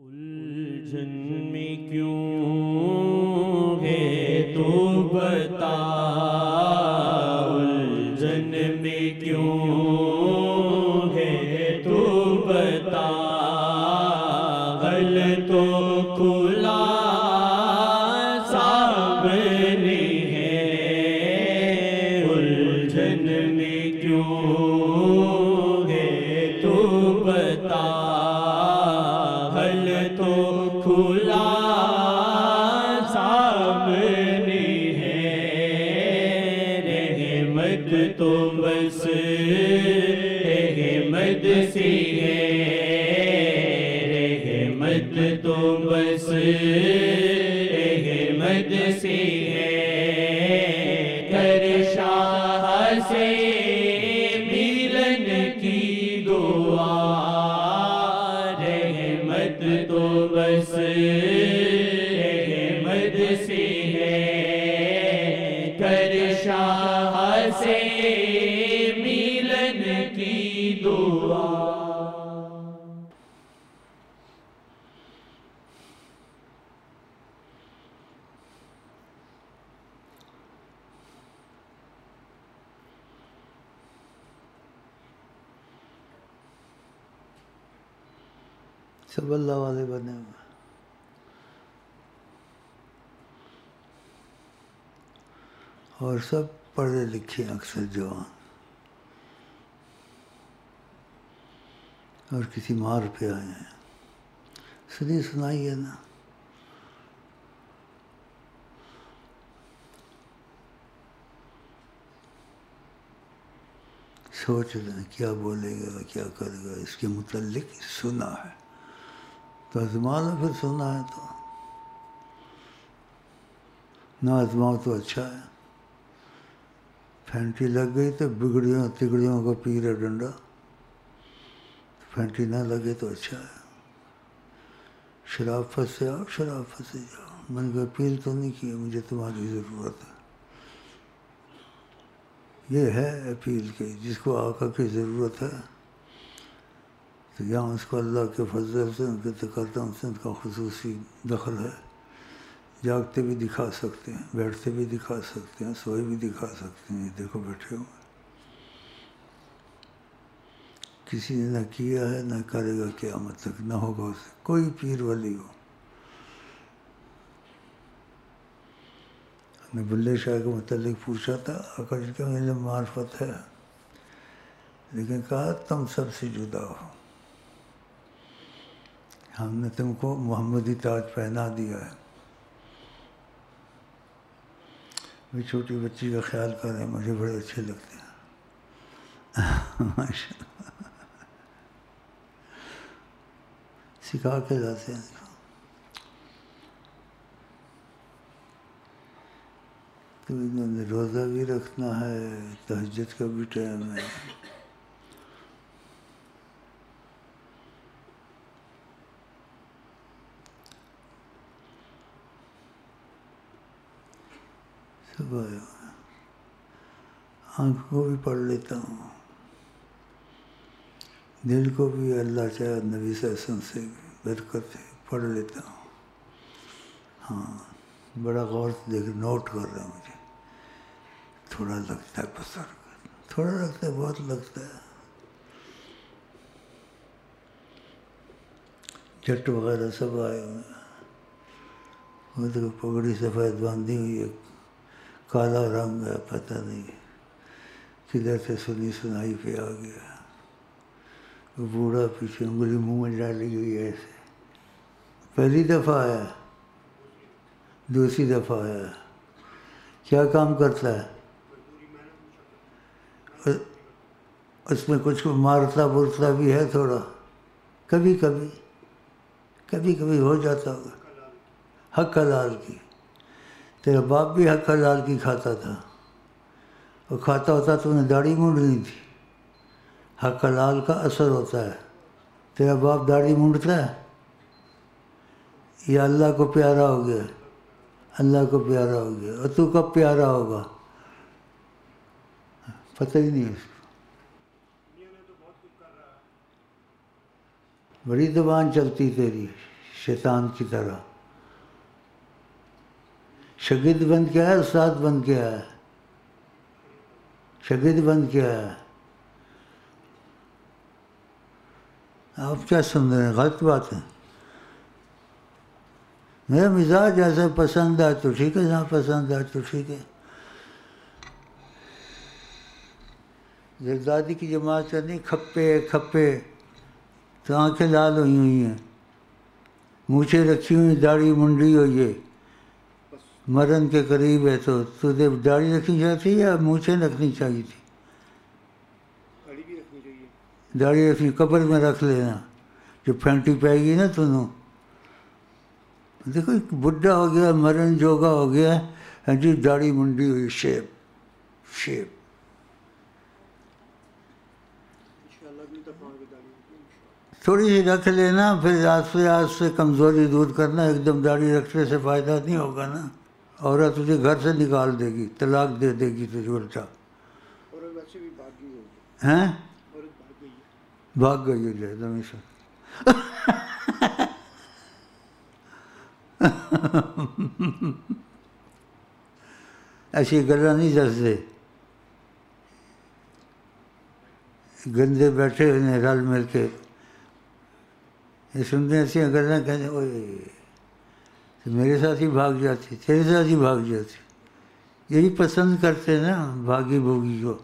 الجھن میں کیوں ہے تو بتا، الجھن میں کیوں ہے تو بتا، غل تو کھلا سامنے ہے، الجھن میں کیوں ہے تو بتا، تو کھلا سامنے ہے، رحمت تو بس رحمت سی ہے، رحمت تو بس رحمت سی ہے، کر شاہ سے ملن کی دعا، تو بس رحمت سی ہے، کر شاہ سے ملن کی دعا۔ سب اللہ والے بنے ہوئے، اور سب پڑھے لکھے اکثر جوان، اور کسی مار پہ آئے ہیں، سنی سنائی ہے نا، سوچ رہے ہیں کیا بولے گا کیا کرے گا، اس کے متعلق سنا ہے تو آزمانا، پھر سنا ہے تو نہ آزماؤ تو اچھا ہے، پھینٹی لگ گئی تو بگڑیوں تگڑیوں کا پیر ہے ڈنڈا، پھینٹی نہ لگے تو اچھا ہے، شراب پھنسے آؤ شراب پھنسے جاؤ، میں نے کہا اپیل تو نہیں کی، مجھے تمہاری ضرورت ہے، یہ ہے اپیل کی، جس کو آقا کی ضرورت ہے تو یہاں اس کو اللہ کے فضل سے ان کے تقدم سے ان کا خصوصی دخل ہے، جاگتے بھی دکھا سکتے ہیں، بیٹھتے بھی دکھا سکتے ہیں، سوئے بھی دکھا سکتے ہیں، یہ دیکھو بیٹھے ہوئے، کسی نے نہ کیا ہے نہ کرے گا قیامت تک، نہ ہوگا اسے کوئی پیر ولی ہو۔ نے بلے شاہ کے متعلق پوچھا تھا، آقا جی کا علم معرفت ہے، لیکن کہا تم سب سے جدا ہو، ہم نے تم کو محمدی تاج پہنا دیا ہے، وہ چھوٹی بچی کا خیال کر رہے ہیں، مجھے بڑے اچھے لگتے ہیں، ماشاء اللہ سکھا کے لاتے ہیں، تو انہوں نے روزہ بھی رکھنا ہے، تہجد کا بھی ٹائم ہے، سب آیا، آنکھ کو بھی پڑھ لیتا ہوں، دل کو بھی اللہ چاہے نبی صلی اللہ علیہ وسلم سے برکت ہے پڑھ لیتا ہوں، ہاں بڑا غور سے دیکھ نوٹ کر رہا ہوں، مجھے تھوڑا لگتا ہے پسر، تھوڑا لگتا ہے بہت لگتا ہے، جٹ وغیرہ سب آئے ہوئے ہیں، وہ تو پگڑی سفید باندھی ہوئی ہے، کالا رنگ ہے، پتہ نہیں کدھر سے سنی سنائی پہ آ گیا، وہ بوڑھا پیچھے انگلی منہ میں ڈالی ہوئی ہے ایسے، پہلی دفعہ آیا، دوسری دفعہ آیا، کیا کام کرتا ہے؟ اس میں کچھ مارتا برتا بھی ہے تھوڑا، کبھی کبھی ہو جاتا ہوگا، حق حلال کی، تیرا باپ بھی حق حلال کی کھاتا تھا، اور کھاتا ہوتا تو انہیں داڑھی مونڈنی تھی، حق حلال کا اثر ہوتا ہے، تیرا باپ داڑھی مونڈتا ہے یا اللہ کو پیارا ہو گیا، اللہ کو پیارا ہو گیا، اور تو کب پیارا ہوگا پتہ ہی نہیں اس کو، بڑی زبان چلتی تیری، شیطان کی طرح. شاگرد بن کے آیا، استاد بن کے آیا. شاگرد بن کے آیا. آپ کیا سن رہے ہیں؟ غلط بات ہے. میرا مزاج ایسا پسند ہے تو ٹھیک ہے، جہاں پسند ہے تو ٹھیک ہے. زردادی کی جماعت کا نہیں، کھپے کھپے تو آنکھیں لال ہوئی ہوئی ہیں، مونچھیں رکھی ہوئی، داڑھی منڈی ہوئی ہے، مرن کے قریب ہے. تو تجھے داڑھی رکھنی چاہیے یا مونچھیں رکھنی چاہیے تھی؟ داڑھی رکھنی، قبر میں رکھ لینا جو پھینٹی پائے گی نا تمہیں. دیکھو ایک بڈھا ہو گیا، مرن جوگا ہو گیا، ہاں جی داڑھی منڈی ہوئی، شیپ شیپ. تھوڑی سی رکھ لینا، پھر آستے کمزوری دور کرنا. ایک دم داڑھی رکھنے سے فائدہ نہیں ہوگا نا. عورت تجھے گھر سے نکال دے گی، طلاق دے دے گی تجھے الٹا. ہیں؟ بھاگ گئی ہے جہنم سے. ایسی گلا نہیں دستے. گندے بیٹھے ہوئے رل مل کے یہ سنتے ایسی گلیں، کہتے اوئے میرے ساتھ ہی بھاگ جاتی، تیرے ساتھ ہی بھاگ جاتی. یہی پسند کرتے نا بھاگی بھوگی کو.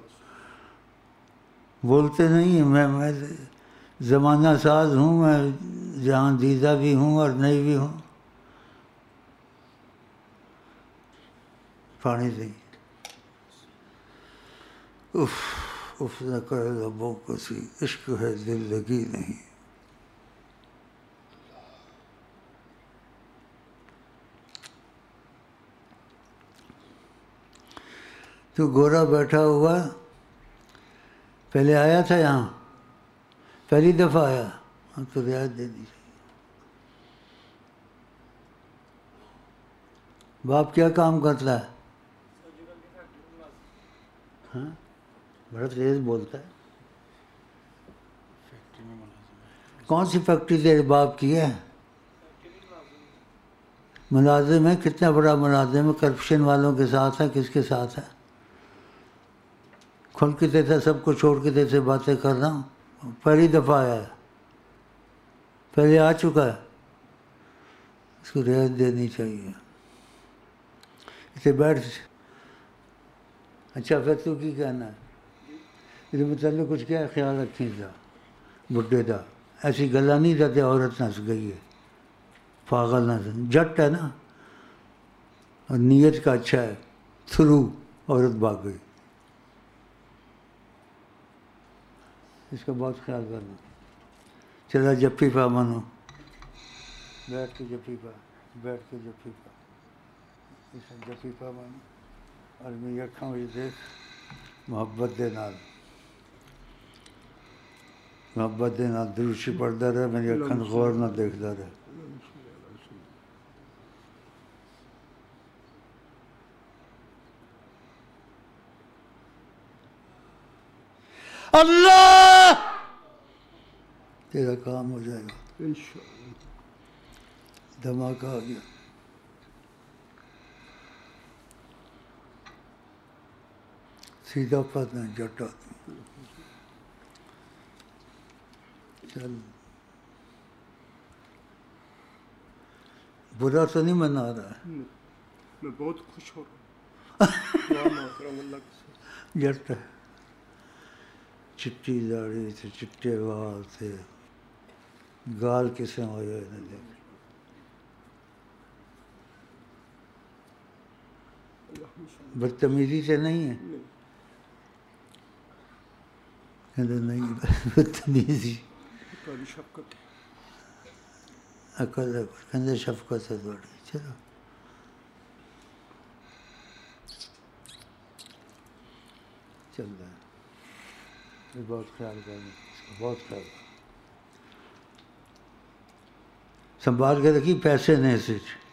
بولتے نہیں ہیں. میں زمانہ ساز ہوں، میں جہاں دیدہ بھی ہوں اور نہیں بھی ہوں. پانی دیں. اف نہ کرے لبوں کو سی، عشق ہے دل لگی نہیں. تو گورا بیٹھا ہوا پہلے آیا تھا یہاں، پہلی دفعہ آیا، ہم تو رعایت دے دی. باپ کیا کام کرتا ہے؟ ہاں بڑا تیز بولتا ہے. کون سی فیکٹری تیرے باپ کی ہے؟ ملازم ہے. کتنا بڑا ملازم ہے؟ کرپشن والوں کے ساتھ ہے، کس کے ساتھ ہے؟ کھل کے دیتا، سب کو چھوڑ کے دیتے باتیں کر رہا ہوں. پہلی دفعہ آیا ہے، پہلے آ چکا ہے. اس کو رعایت دینی چاہیے. اسے بیٹھ. اچھا پھر تو کی کہنا ہے؟ اس متعلق کچھ کیا خیال رکھیں تھا بڈھے دا؟ ایسی گلا نہیں دیتے عورت نس گئی ہے، پاگل نہ جٹ ہے نا، اور نیت کا اچھا ہے، تھرو عورت بھاگ گئی. اس کا بہت خیال کرنا. چلا جپی پا منو، بیٹھ کے جپی پا، بیٹھ کے جپی پا، اس جپی پا منو. اور میں اکھاں وچ دیکھ محبت دے نال، محبت دے نال درود شریف پڑھدا رہے. میری اکھاں غور نہ دیکھدا رہے. اللہ تیرا کام ہو جائے گا انشاءاللہ. دھماکہ آ گیا. سیدھا پتہ جٹ آدمی. چل برا تو نہیں منا رہا ہے؟ میں بہت خوش ہو رہا ہوں. جٹ چٹی داڑھی تھے، چٹے وال تھے، گال کسے ہوئے ہوئے نہ دیکھ. بدتمیزی سے نہیں ہے، نہیں بدتمیزی عقل ہے. کہتے شفقت ہے تھوڑی. چلو چل رہا ہے. بہت خیال کرنا اس کا، بہت خیال کرنا. سنبھال کے رکھی. پیسے نے اس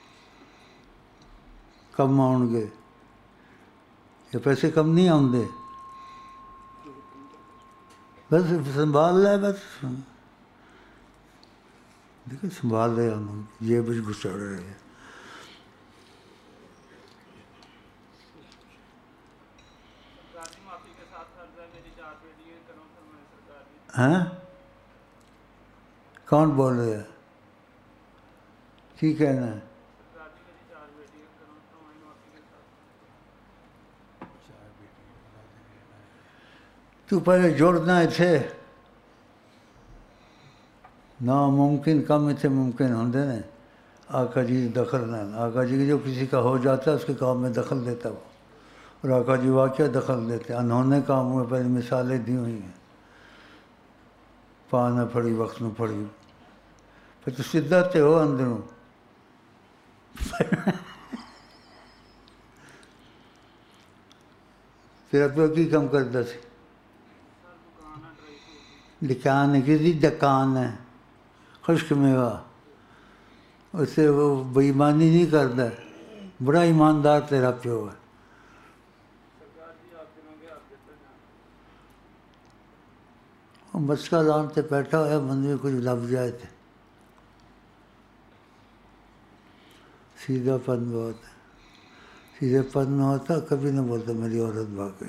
کم آؤ گے، یہ پیسے کم نہیں آؤں. بس سنبھال لے. بس دیکھیں سنبھال رہے ہم یہ بھی گھسڑ رہے ہیں. ہاں کون بول رہے ہیں؟ ٹھیک ہے نا. تو پہلے جوڑنا تھے ناممکن کم تھے ممکن ہوندے نے. آقا جی دخل نہ آقا جی جو کسی کا ہو جاتا ہے اس کے کام میں دخل دیتا وہ. اور آقا جی واقعہ دخل دیتے. انہوں کام ہوئے پہلے مثالیں دی ہوئی ہیں. پا نہ پڑی وقت نہ پڑی پھر تو سدھا تے ہو اندروں. تیرا پیو کی کم کرتا سی؟ دکان ہے کسی دکان ہے خشک میوہ. اس سے وہ بےایمانی نہیں کرتا. بڑا ایماندار تیرا پیو ہے. مسکا لان سے بیٹھا ہوا بندے میں کچھ لب جائے تھے. سیدھا پن بہت ہے. سیدھے پن نہ ہوتا کبھی نہ بولتا میری عورت بھاگ گئی.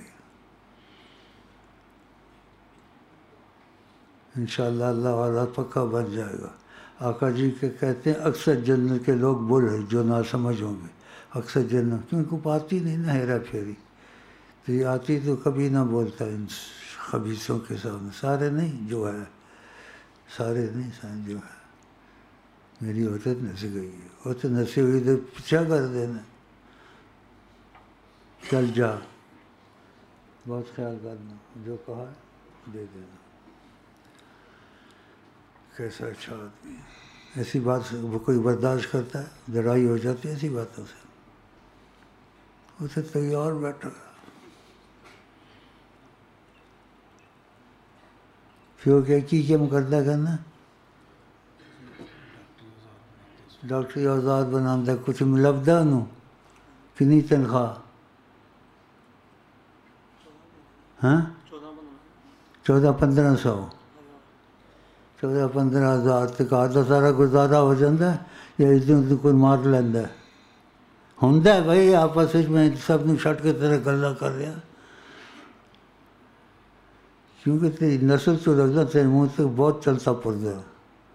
انشاءاللہ اللہ والا پکا بن جائے گا. آقا جی کے کہتے ہیں اکثر جنت کے لوگ بولے جو نہ سمجھ ہوں گے. اکثر جنت کیوں کو پاتی نہیں نا ہیرا پھیری. تو یہ آتی تو کبھی نہ بولتا ان خبیثوں کے سامنے. سارے نہیں جو ہے سارے نہیں جو ہے. میری عورت نس گئی ہے. وہ تو نسی ہوئی تو پیچھا کر دینا. چل جا بہت خیال کرنا جو کہا ہے دے دینا. کیسا اچھا آدمی ہے. ایسی بات وہ کوئی برداشت کرتا ہے؟ لڑائی ہو جاتی ہے ایسی باتوں سے. اسے تیار بیٹھا پھر کیا کی کم کرتا کرنا ڈاکٹری آزاد بناتا کچھ ملبدا انہوں کنی تنخواہ؟ ہاں 14-1500 14-15,000 تک آدھا سارا گزارا ہو جاتا ہے یا اس دن کوئی مار لینا ہے. ہوتا ہے بھائی آپس میں سب نے چھٹ کے طرح گلا کر رہا. کیونکہ تیری نسل تو لگتا تیرے منہ سے بہت چلتا پڑتا ہے.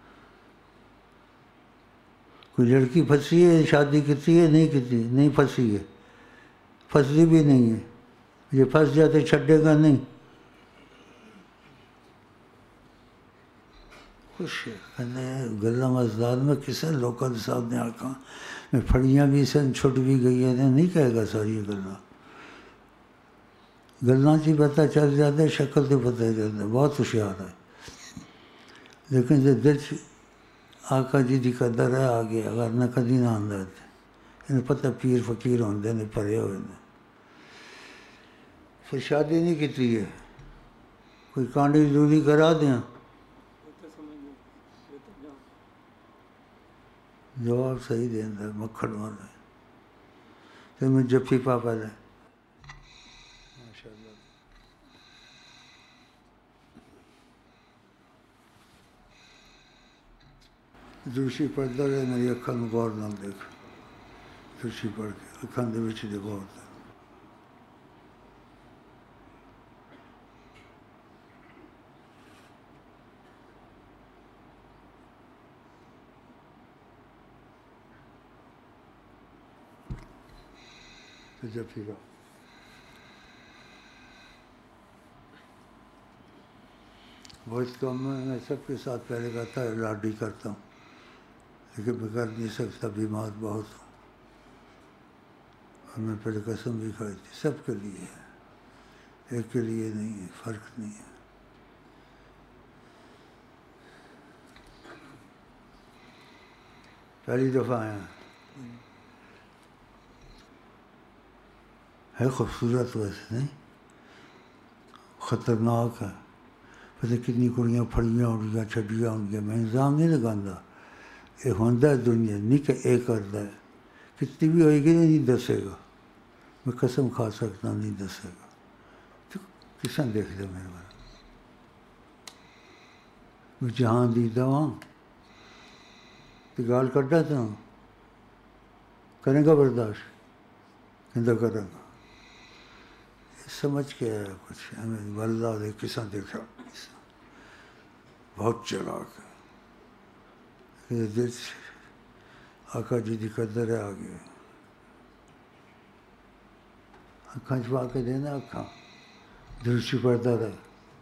کوئی لڑکی پھنسی ہے شادی کی ہے نہیں کی نہیں پھنسی ہے. پھنسی بھی نہیں ہے. یہ پھنس جاتے چھڈے گا نہیں. خوش ہے گلا مزدار میں کسے لوکل صاحب نے آکھا میں پھڑیاں بھی سن چھٹ بھی گئی ہیں نہیں کہے گا ساری گلا. گلاں چی پتہ چل جاتا ہے شکل تو پتہ چلتا ہے. بہت ہوشیار ہے. لیکن جو دل آقا جی دی قدر ہے آگے اگر نہ کدی نہ آندا ہے. انہیں پتہ پیر فقیر ہوندے نے پڑھے ہوئے نے. پھر شادی نہیں کیتی ہے کوئی کانڈی دوری کرا دیں. جواب صحیح دینا مکھن والا. پھر میں جفی پا پہلے ماشاء اللہ. دوشی پڑھتا رہے میری اکھاں میں غور نہ دیکھ. دوشی پڑھ کے اکھاں دے وچ دے غور دے. جفی کا بہت کم ہے. میں سب کے ساتھ پہلے کہتا ہے لاڈی کرتا ہوں لیکن میں کر نہیں سکتا بیمار بہت ہوں. اور میں پہلے قسم بھی کھائی تھی سب کے لیے ہے ایک کے لیے نہیں ہے. فرق نہیں ہے. پہلی دفعہ آیا ہے خوبصورت ویسے نہیں خطرناک ہے. پتہ کتنی کڑیاں پھڑیاں ہونگیاں چھڈیاں ہونگیاں. میں الزام نہیں لگانا. یہ ہوندا ہے دنیا نہیں کہ اے کردا ہے. کتنی بھی ہوئے گی نہیں دسے گا. میں قسم کھا سکتا نہیں دسے گا. تو کساں دیکھ دے میرے بارے میں جہاں دی دواں تو گال کٹا تو کریں گا برداشت کہتا کریں گا سمجھ کے آیا کچھ ہمیں واللہ دے کساں دیکھا بہت چلاک ہے دل آقا جی دی قدر ہے آگے اکھاں چھپا کے دینا اکھاں درشی پڑھتا رہا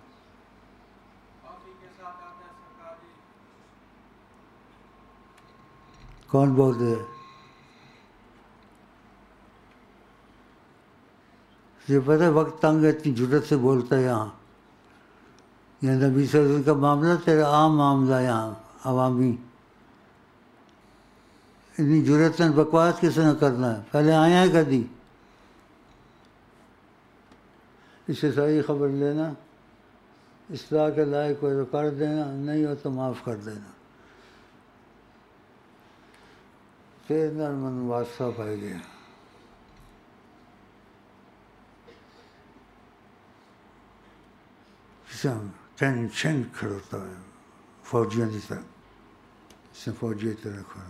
کون بولتے ہیں یہ پتہ ہے وقت تنگ ہے اتنی جرت سے بولتا ہے یہاں یہ نبی صلی اللہ علیہ وسلم کا معاملہ تیرا عام معاملہ یہاں عوامی اتنی جرت نے بکواس کس نے کرنا ہے پہلے آیا ہے کبھی اس سے صحیح خبر لینا اصلاح کے لائق ہو تو کر دینا نہیں ہو تو معاف کر دینا پھر من واسطہ پائی گیا ٹینشن کھڑوتا ہے فوجیوں کی طرح اس نے فوجی کی طرح کھڑا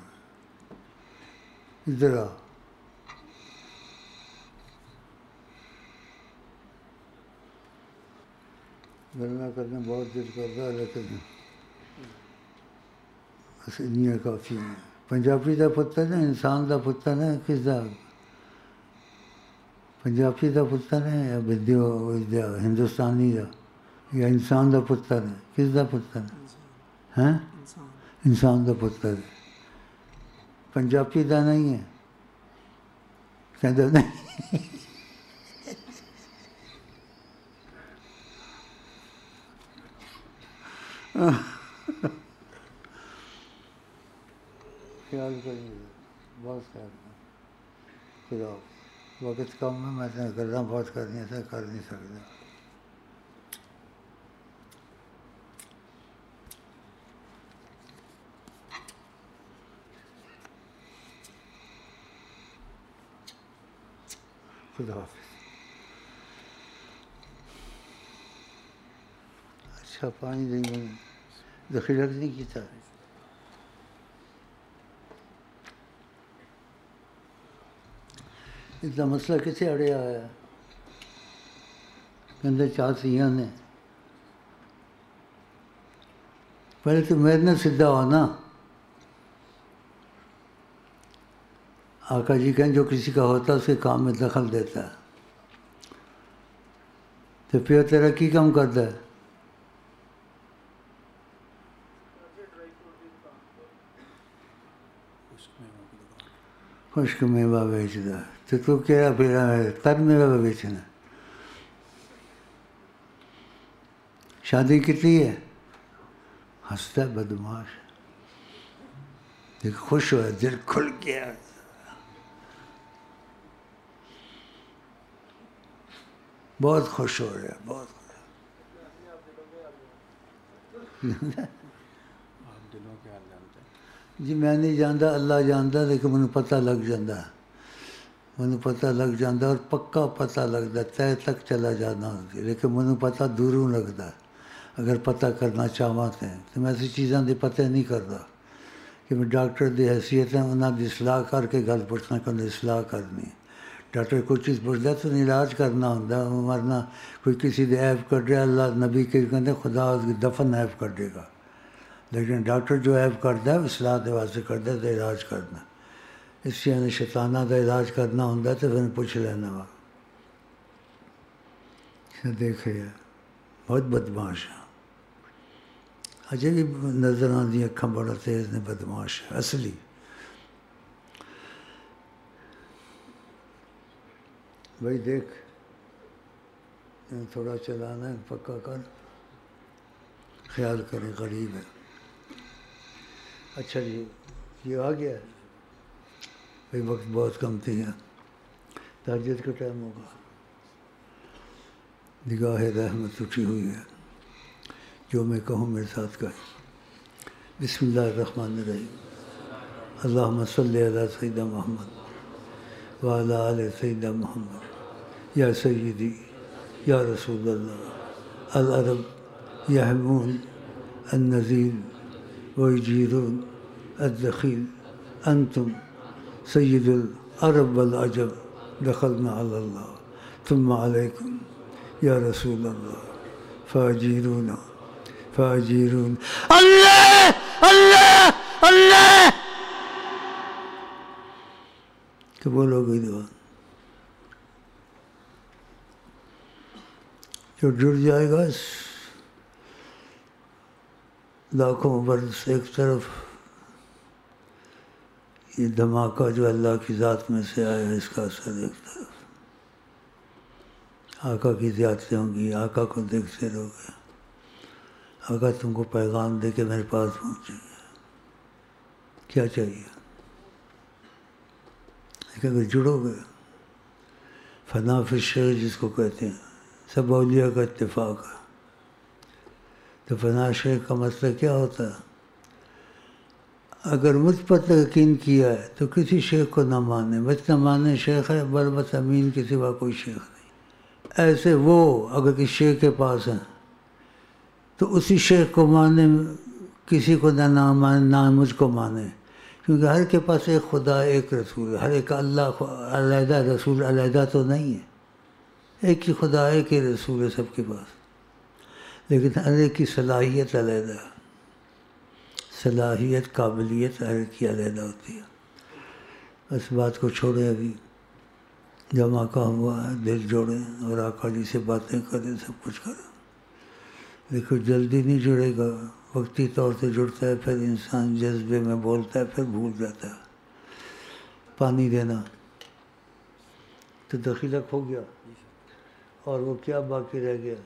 ادھر آ گلنا کرنا بہت دل کرتا ہے لیکن بس انہیں کافی ہے پنجابی کا پتر ہے انسان کا پتر ہے کس کا پنجابی کا پتر ہے یا بدیو ہندوستانی کا یا انسان کا پتر ہے کس کا پتر ہے ہیں انسان کا پتر ہے پنجابی کا نہیں ہے کہتا نہیں خیال کریے بہت خیال خدا وقت کم ہے میں گلاں بہت کرنی سے کر نہیں سکتا خدا حافظ اچھا پانی دیں ذخیرہ نہیں کیتا اتنا مسئلہ کسے اڑیا ہے کہتے چار سیاں نے پہلے تو میرے نے سدھا ہوا نا آقا جی کہیں جو کسی کا ہوتا ہے اس کے کام میں دخل دیتا ہے تو پھر تیرا کی کام کرتا ہے خشک میوہ بیچتا ہے تو کہہ پھر تر میوہ بیچنا شادی کتنی ہے ہنستا ہے بدماش دیکھ خوش ہوا دل کھل گیا بہت خوش ہو رہا ہے بہت جی میں نہیں جانتا اللہ جانتا لیکن مجھے پتہ لگ جاتا مجھے پتہ لگ جاتا اور پکا پتہ لگتا تہ تک چلا جانا لیکن مجھے پتہ دوروں لگتا اگر پتہ کرنا چاہتے ہیں تو میں ایسی چیزاں دے پتہ نہیں کرتا کہ میں ڈاکٹر دی حیثیت ہے انہوں دی اصلاح کر کے گل پوچھنا کہ انہیں اصلاح کرنی ڈاکٹر کوئی چیز پوچھتا تو علاج کرنا ہوتا ورنہ کوئی کسی دے ایپ کر رہا اللہ نبی کے کہتے خدا اس کی دفن ایپ کر دے گا لیکن ڈاکٹر جو ایپ کرتا ہے اصلاح دے واسطے کرتا ہے تو علاج کرنا اس لیے شیطانہ کا علاج کرنا ہوتا تو پھر پوچھ لینا وا دیکھے بہت بدماش ہے اجے بھی نظر آتی اکھاں بڑا تیز نے بدماش ہے اصلی بھائی دیکھ تھوڑا چلانا ہے پکا کر خیال کریں غریب ہے اچھا جی یہ آ گیا ہے بھائی وقت بہت کم تھی ہے تہجد کا ٹائم ہوگا نگاہ رحمت اٹھی ہوئی ہے جو میں کہوں میرے ساتھ کہیں بسم اللہ الرحمن الرحیم اللہم صلی علی سیدنا محمد وعلی آل سیدنا محمد یا سیدی یا رسول اللہ العرب یحمون النذیر ویجیرون الدخيل أنتم سيد العرب والعجم دخلنا على الله ثم عليكم يا رسول الله فأجيرونا فأجيرونا الله الله الله کہ بولو گئی دعا جو جڑ جائے گا لاکھوں برس ایک طرف، یہ دھماکہ جو اللہ کی ذات میں سے آیا ہے اس کا اثر ایک طرف، آقا کی زیادتیں ہوں گی، آقا کو دیکھتے رہو گے، آقا تم کو پیغام دے کے میرے پاس پہنچے گا، کیا چاہیے؟ لیکن اگر جڑو گے، فنا فی الشیخ جس کو کہتے ہیں، سب اولیاء کا اتفاق ہے، تو فنا شیخ کا مسئلہ کیا ہوتا ہے؟ اگر مجھ پر یقین کیا ہے تو کسی شیخ کو نہ مانے، بس نہ مانے شیخ ہے بربس امین کے سوا کوئی شیخ نہیں۔ ایسے وہ اگر کسی شیخ کے پاس ہیں تو اسی شیخ کو مانے، کسی کو نہ مانے، نہ مجھ کو مانے، کیونکہ ہر کے پاس ایک خدا ایک رسول ہے، ہر ایک اللہ علیحدہ رسول علیحدہ تو نہیں ہے، ایک ہی خدا ایک ہی رسول ہے سب کے پاس، لیکن ہر ایک کی صلاحیت علیحدہ ہے، صلاحیت قابلیت ہر ایک کی علیحدہ ہوتی ہے۔ اس بات کو چھوڑیں، ابھی جمع کا ہوا ہے، دل جوڑیں اور آقا جی سے باتیں کریں، سب کچھ کریں، دیکھو جلدی نہیں جڑے گا، وقتی طور سے جڑتا ہے، پھر انسان جذبے میں بولتا ہے، پھر بھول جاتا ہے۔ پانی دینا تو دخیلک ہو گیا، اور وہ کیا باقی رہ گیا؟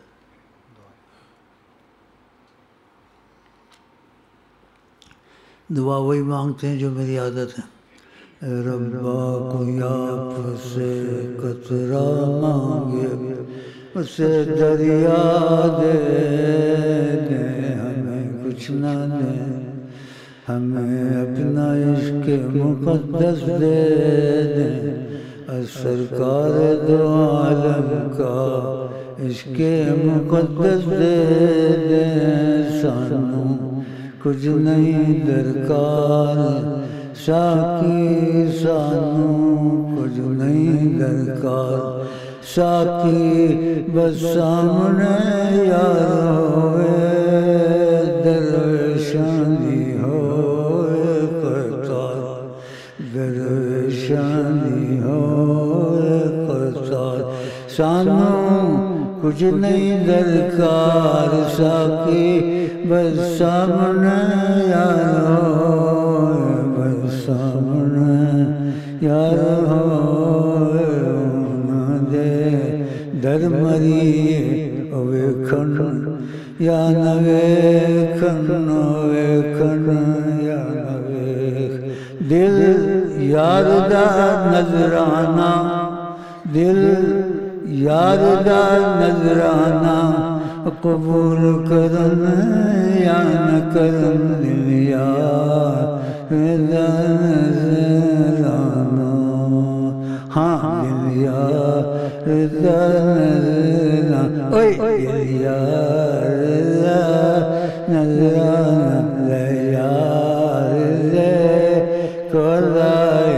دعا وہی مانگتے ہیں جو میری عادت ہے، اے ربا کوئی آپ سے قطرہ مانگے، اسے دریا دے دے، ہمیں کچھ نہ دے، ہمیں اپنا عشق مقدس دے دے، از سرکار دو عالم کا عشق مقدس دے دے، سانوں کچھ نہیں درکار ساقی، سانوں کچھ نہیں درکار ساقی، بس سامنے یار ہوئے، درشانی ہوئے قطار، درشانی ہوئے قطار، سانوں کچھ نہیں درکار ساقی، بس سامنے یار ہوئے، بس سامنے یار ہوئے، در مری ویکھن یا نہ ویکھن، ویکھن یا نہ ویکھ، دل یار دا نظرانہ، دل یار دا نظرانہ، قبول کرن یا نہ کرن، دل یار دا نظرانہ، ہاں دل یار دا نظرانہ، اوئے دل یار دا نظرانہ، لے یار لے کلائے،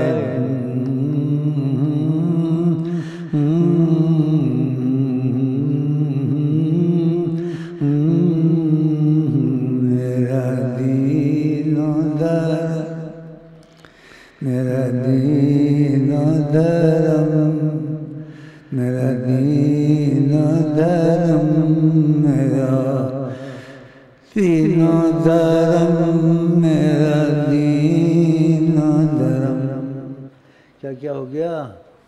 میرا دین و در، میرا دین و درم، میرا دین و درم، میرا دین و درم، میرا دین و درم۔ کیا ہو گیا؟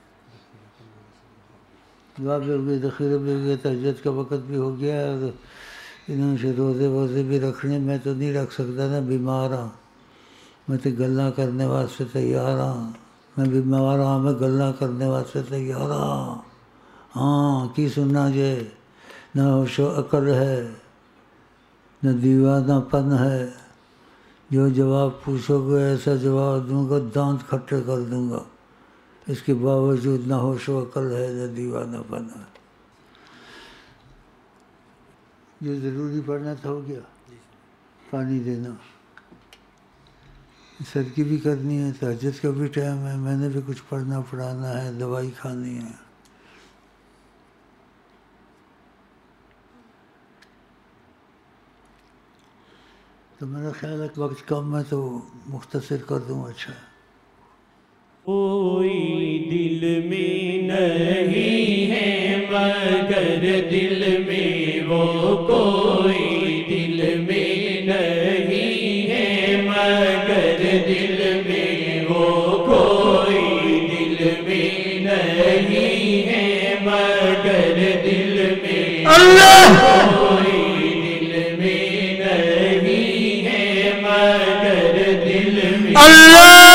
دعا بھی ہو گئی، ذخیرہ بھی ہو گیا، تہجد کا وقت بھی ہو گیا، اور انہوں سے روزے ووزے بھی رکھنے، میں تو نہیں رکھ سکتا نا، بیمار ہاں، میں تو گلاں کرنے واسطے تیار ہاں، میں بیمار ہاں، میں گلاں کرنے واسطے تیار ہاں، ہاں کی سننا جے، نہ ہوش و عقل ہے، نہ دیوانہ پن ہے، جو جواب پوچھو گے ایسا جواب دوں گا دانت کھٹے کر دوں گا، اس کے باوجود نہ ہوش و عقل ہے نہ دیوانہ پن ہے۔ جو ضروری پڑھنا تھا ہو گیا، پانی دینا، سر کی بھی کرنی ہے، تہجد کا بھی ٹائم ہے، میں نے بھی کچھ پڑھنا پڑھانا ہے، دوائی کھانی ہے۔ تو میرا خیال ہے کہ وقت کم ہے تو مختصر کر دوں، اچھا ہے۔ کوئی دل میں نہیں ہے مگر دل میں وہ کوئی دل میں نہیں ہے مگر دل میں وہ کوئی دل میں نہیں ہے مگر دل میں اللہ کوئی دل میں نہیں ہے مگر دل میں اللہ